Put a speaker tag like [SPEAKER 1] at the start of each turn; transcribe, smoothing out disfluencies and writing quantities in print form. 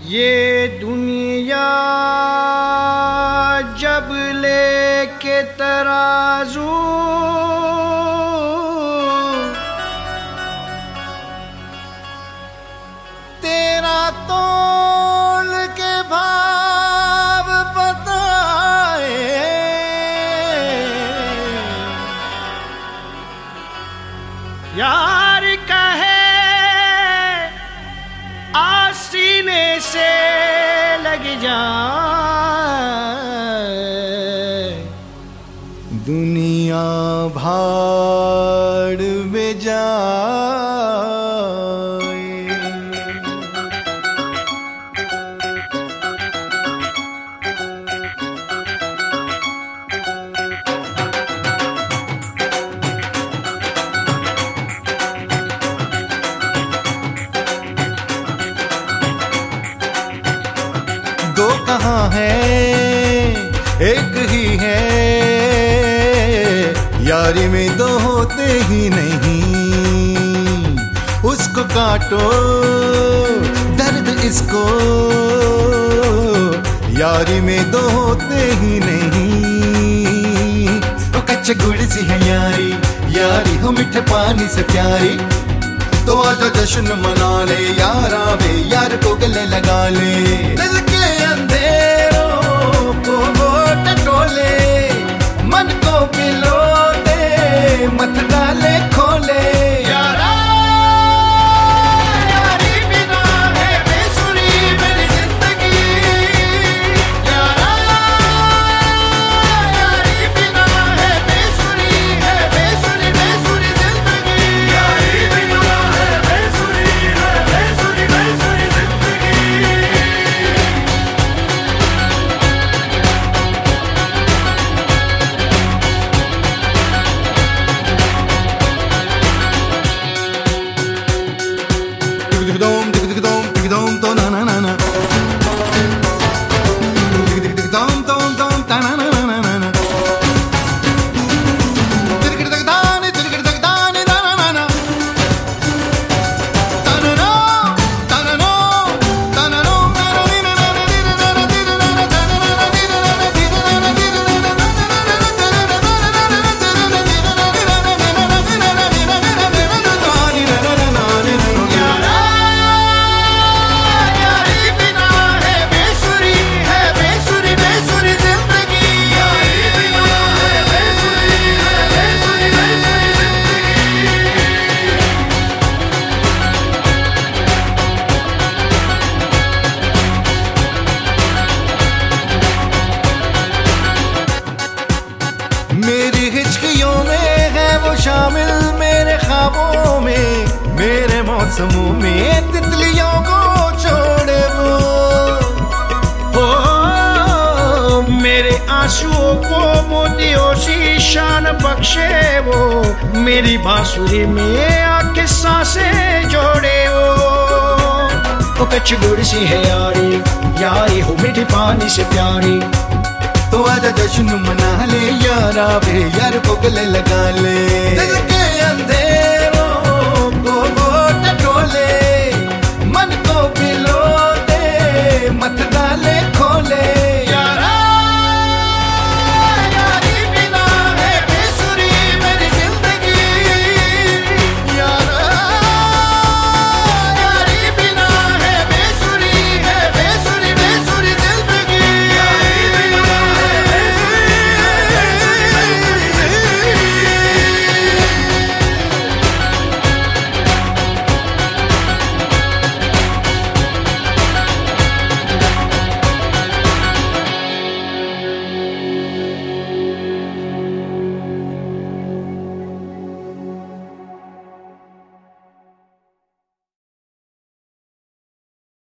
[SPEAKER 1] ये दुनिया जब लेके तराजू तेरा तोल के भाव बताए, यार कहे आसीने से लग जाए, दुनिया भाड़ में जाए। दो कहाँ है एक ही है, यारी में दो होते ही नहीं। उसको काटो दर्द इसको, यारी में दो होते ही नहीं। वो कच्चे गुड़ सी है यारी, यारी हो मीठे पानी से प्यारी। तो आजा जश्न मना ले यारा वे, यार को गले लगा ले। दिल के अंधेरों को वो टटोले, मन को पिलो दे मत डाले खोले। यारा यारी बिना है बेसुरी मेरी जिंदगी, यारा यारी बिना है बेसुरी बेसुरी जिंदगी, यारी बिना है बेसुरी बेसुरी जिंदगी। Dum to na na na na, dum dum dum ta na na na na na, dani dani na na na, ta na na ta na na ta na na na na na मेरी हिचकियों में है वो शामिल, मेरे ख्वाबों में मेरे मौसमों में तितलियों को छोड़े वो। हो मेरे आंसुओं को मोतियों सी शान बख्शे वो, मेरी बांसुरी में आके सांसें जोड़े वो। कच्ची गुड़ सी है यारी, यारी हो मीठी पानी से प्यारी। तो आजा जश्न मना ले यारा वे, यार को गले लगा ले। दिल के अंधेरे